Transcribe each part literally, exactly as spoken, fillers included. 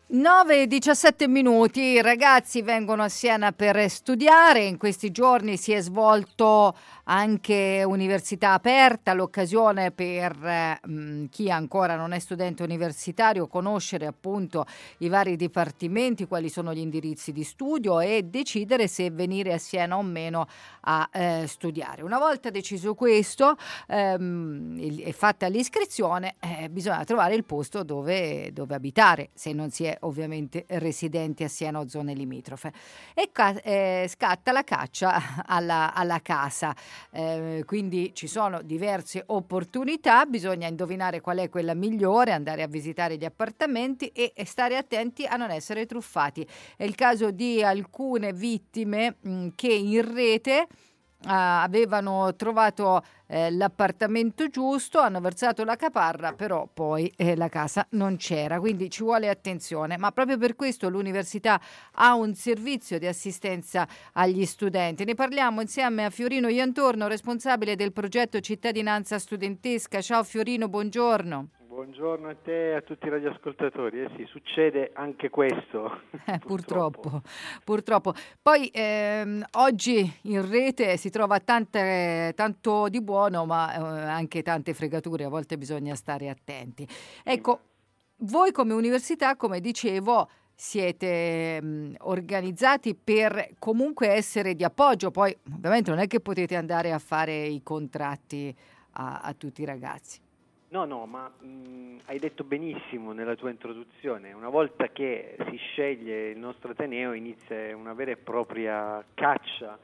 nove e diciassette minuti, i ragazzi vengono a Siena per studiare, in questi giorni si è svolto anche Università Aperta, l'occasione per eh, chi ancora non è studente universitario conoscere appunto i vari dipartimenti, quali sono gli indirizzi di studio e decidere se venire a Siena o meno a eh, studiare. Una volta deciso questo ehm, e fatta l'iscrizione eh, bisogna trovare il posto dove, dove abitare, se non si è ovviamente residenti a Siena o zone limitrofe, e ca- eh, scatta la caccia alla, alla casa, eh, quindi ci sono diverse opportunità, bisogna indovinare qual è quella migliore, andare a visitare gli appartamenti e, e stare attenti a non essere truffati. È il caso di alcune vittime mh, che in rete Uh, avevano trovato eh, l'appartamento giusto, hanno versato la caparra, però poi eh, la casa non c'era, quindi ci vuole attenzione. Ma proprio per questo l'università ha un servizio di assistenza agli studenti. Ne parliamo insieme a Fiorino Iantorno, responsabile del progetto Cittadinanza Studentesca. Ciao Fiorino, buongiorno. Buongiorno a te e a tutti i radioascoltatori. Eh sì, succede anche questo. Eh, purtroppo. purtroppo, purtroppo. Poi ehm, oggi in rete si trova tante, tanto di buono, ma eh, anche tante fregature, a volte bisogna stare attenti. Ecco, voi come università, come dicevo, siete mh, organizzati per comunque essere di appoggio, poi ovviamente non è che potete andare a fare i contratti a, a tutti i ragazzi. No, no, ma mh, hai detto benissimo nella tua introduzione. Una volta che si sceglie il nostro Ateneo inizia una vera e propria caccia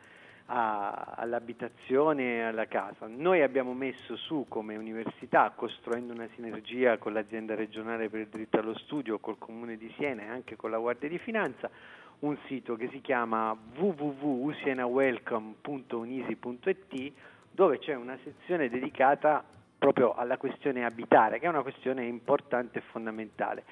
a, all'abitazione e alla casa. Noi abbiamo messo su come università, costruendo una sinergia con l'azienda regionale per il diritto allo studio, col Comune di Siena e anche con la Guardia di Finanza, un sito che si chiama w w w punto sienawelcome punto unisi punto i t, dove c'è una sezione dedicata proprio alla questione abitare, che è una questione importante e fondamentale.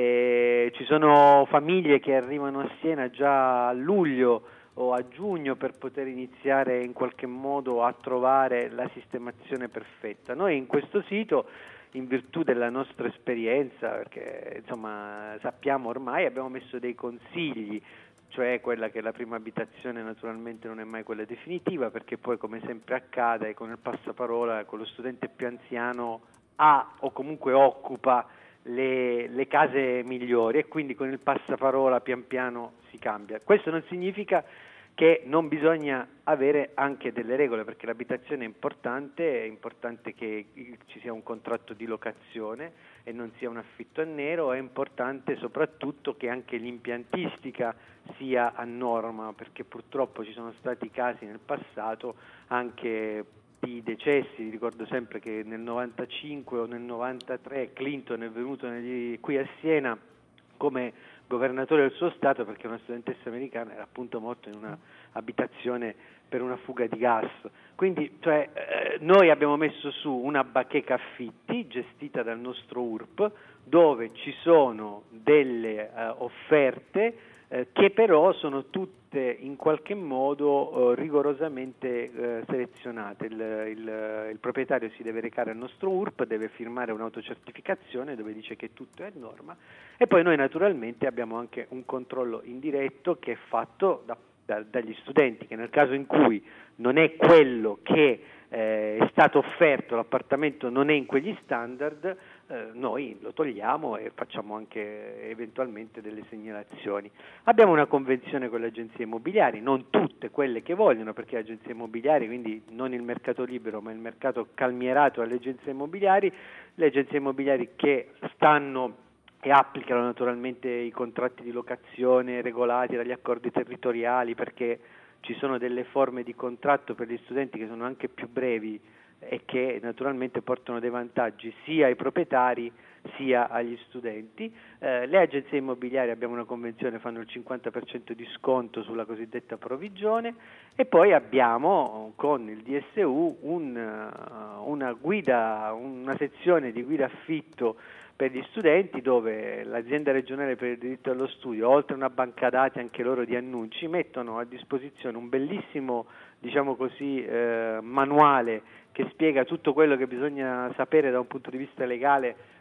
E ci sono famiglie che arrivano a Siena già a luglio o a giugno per poter iniziare in qualche modo a trovare la sistemazione perfetta. Noi in questo sito, in virtù della nostra esperienza, perché insomma sappiamo ormai, abbiamo messo dei consigli, cioè quella che la prima abitazione naturalmente non è mai quella definitiva, perché poi come sempre accade con il passaparola, con lo studente più anziano ha o comunque occupa le, le case migliori e quindi con il passaparola pian piano si cambia. Questo non significa che non bisogna avere anche delle regole, perché l'abitazione è importante, è importante che ci sia un contratto di locazione e non sia un affitto a nero, è importante soprattutto che anche l'impiantistica sia a norma, perché purtroppo ci sono stati casi nel passato anche di decessi. Ricordo sempre che nel novantacinque o nel novantatré Clinton è venuto negli, qui a Siena come governatore del suo stato perché una studentessa americana era appunto morta in una abitazione per una fuga di gas. Quindi cioè, eh, noi abbiamo messo su una bacheca affitti gestita dal nostro U R P, dove ci sono delle eh, offerte eh, che però sono tutte in qualche modo eh, rigorosamente eh, selezionate. Il, il, il proprietario si deve recare al nostro U R P, deve firmare un'autocertificazione dove dice che tutto è a norma, e poi noi naturalmente abbiamo anche un controllo indiretto che è fatto da, da, dagli studenti, che nel caso in cui non è quello che eh, è stato offerto, l'appartamento non è in quegli standard, eh, noi lo togliamo e facciamo anche eventualmente delle segnalazioni. Abbiamo una convenzione con le agenzie immobiliari, non tutte quelle che vogliono, perché le agenzie immobiliari, quindi non il mercato libero ma il mercato calmierato alle agenzie immobiliari, le agenzie immobiliari che stanno e applicano naturalmente i contratti di locazione regolati dagli accordi territoriali, perché ci sono delle forme di contratto per gli studenti che sono anche più brevi e che naturalmente portano dei vantaggi sia ai proprietari sia agli studenti. Eh, le agenzie immobiliari, abbiamo una convenzione, fanno il cinquanta per cento di sconto sulla cosiddetta provvigione, e poi abbiamo con il D S U un, una guida, una sezione di guida affitto per gli studenti, dove l'azienda regionale per il diritto allo studio, oltre a una banca dati anche loro di annunci, mettono a disposizione un bellissimo, diciamo così, eh, manuale che spiega tutto quello che bisogna sapere da un punto di vista legale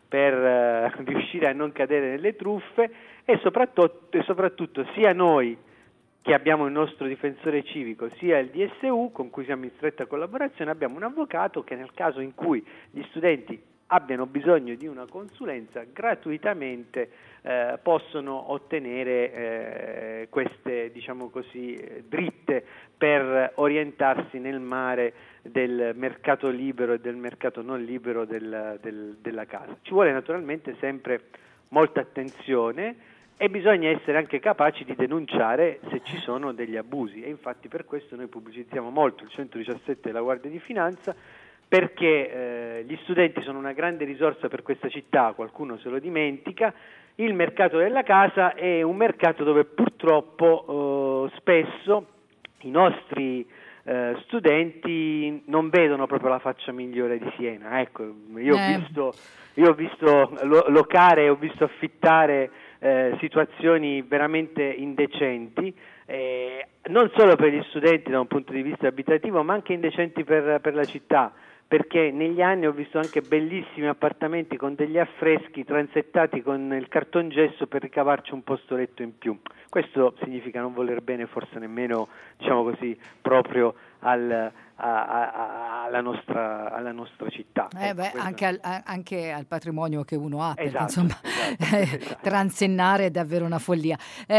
per eh, riuscire a non cadere nelle truffe, e soprattutto, e soprattutto sia noi che abbiamo il nostro difensore civico, sia il D S U con cui siamo in stretta collaborazione, abbiamo un avvocato che nel caso in cui gli studenti abbiano bisogno di una consulenza gratuitamente eh, possono ottenere eh, queste, diciamo così, dritte per orientarsi nel mare del mercato libero e del mercato non libero del, del, della casa. Ci vuole naturalmente sempre molta attenzione e bisogna essere anche capaci di denunciare se ci sono degli abusi, e infatti per questo noi pubblicizziamo molto il centodiciassette della Guardia di Finanza, perché eh, gli studenti sono una grande risorsa per questa città, qualcuno se lo dimentica. Il mercato della casa è un mercato dove purtroppo eh, spesso i nostri eh, studenti non vedono proprio la faccia migliore di Siena. Ecco, io eh. ho visto, io ho visto lo, locare, ho visto affittare eh, situazioni veramente indecenti, eh, non solo per gli studenti da un punto di vista abitativo, ma anche indecenti per, per la città, perché negli anni ho visto anche bellissimi appartamenti con degli affreschi transettati con il cartongesso per ricavarci un posto letto in più. Questo significa non voler bene forse nemmeno, diciamo così, proprio al, a, a, alla, nostra, alla nostra città. Eh ecco, beh, anche, al, anche al patrimonio che uno ha, perché esatto, insomma esatto, esatto. transennare è davvero una follia.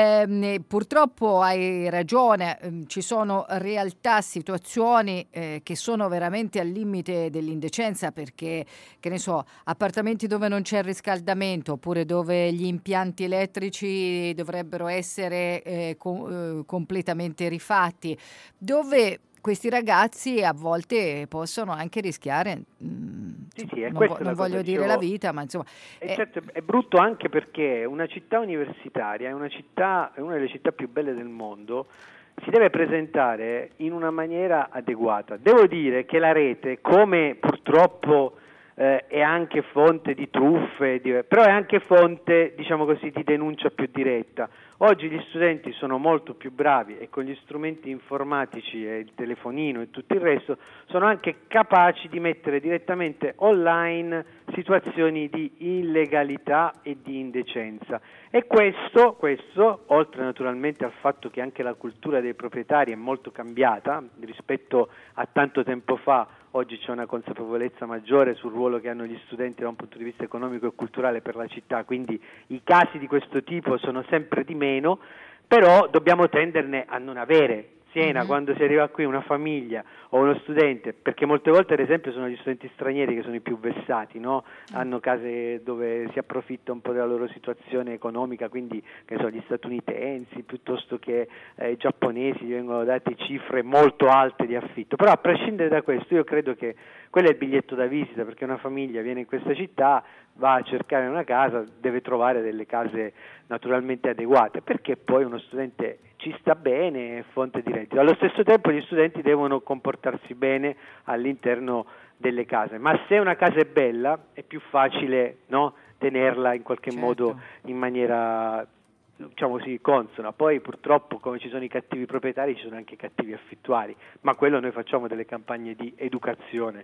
Eh, purtroppo hai ragione, eh, ci sono realtà, situazioni eh, che sono veramente al limite dell'indecenza, perché, che ne so, appartamenti dove non c'è il riscaldamento, oppure dove gli impianti elettrici dovrebbero essere eh, com- eh, completamente rifatti, dove questi ragazzi a volte possono anche rischiare, mh, sì, sì, non, vo- non voglio dire la vita, ma insomma... E è... certo, è brutto anche perché una città universitaria è una città, è una delle città più belle del mondo, si deve presentare in una maniera adeguata. Devo dire che la rete, come purtroppo eh, è anche fonte di truffe, di, però è anche fonte, diciamo così, di denuncia più diretta. Oggi gli studenti sono molto più bravi e con gli strumenti informatici e il telefonino e tutto il resto sono anche capaci di mettere direttamente online situazioni di illegalità e di indecenza. E questo, questo, oltre naturalmente al fatto che anche la cultura dei proprietari è molto cambiata rispetto a tanto tempo fa, oggi c'è una consapevolezza maggiore sul ruolo che hanno gli studenti da un punto di vista economico e culturale per la città, quindi i casi di questo tipo sono sempre di meno, però dobbiamo tenderne a non avere. Siena, mm-hmm. Quando si arriva qui una famiglia o uno studente, perché molte volte ad esempio sono gli studenti stranieri che sono i più vessati, no? Hanno case dove si approfitta un po' della loro situazione economica, quindi che so, gli statunitensi piuttosto che eh, i giapponesi gli vengono date cifre molto alte di affitto, però a prescindere da questo io credo che quello è il biglietto da visita, perché una famiglia viene in questa città, va a cercare una casa, deve trovare delle case naturalmente adeguate, perché poi uno studente ci sta bene, è fonte di reddito. Allo stesso tempo gli studenti devono comportarsi bene all'interno delle case, ma se una casa è bella è più facile, no, tenerla in qualche certo. modo in maniera, diciamo così, consona. Poi purtroppo, come ci sono i cattivi proprietari, ci sono anche i cattivi affittuari, ma quello noi facciamo delle campagne di educazione.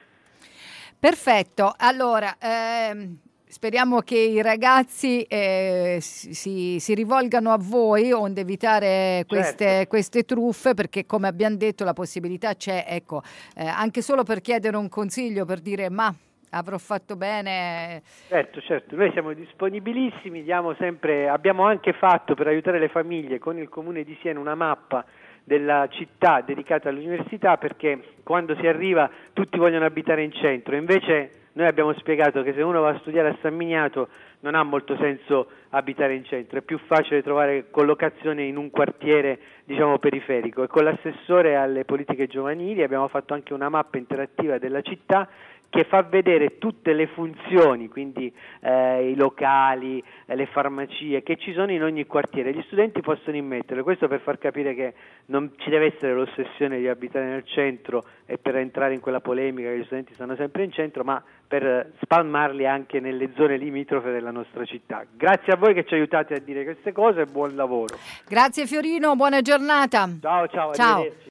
Perfetto, allora ehm, speriamo che i ragazzi eh, si, si rivolgano a voi onde evitare queste, certo. queste truffe, perché come abbiamo detto la possibilità c'è, ecco, eh, anche solo per chiedere un consiglio, per dire ma avrò fatto bene. Certo, certo, noi siamo disponibilissimi, diamo sempre, abbiamo anche fatto per aiutare le famiglie con il Comune di Siena una mappa della città dedicata all'università, perché quando si arriva tutti vogliono abitare in centro, invece noi abbiamo spiegato che se uno va a studiare a San Miniato non ha molto senso abitare in centro, è più facile trovare collocazione in un quartiere, diciamo, periferico, e con l'assessore alle politiche giovanili abbiamo fatto anche una mappa interattiva della città che fa vedere tutte le funzioni, quindi eh, i locali, eh, le farmacie che ci sono in ogni quartiere. Gli studenti possono immetterle, questo per far capire che non ci deve essere l'ossessione di abitare nel centro e per entrare in quella polemica che gli studenti stanno sempre in centro, ma per spalmarli anche nelle zone limitrofe della nostra città. Grazie a voi che ci aiutate a dire queste cose e buon lavoro. Grazie Fiorino, buona giornata. Ciao, ciao, ciao. Arrivederci.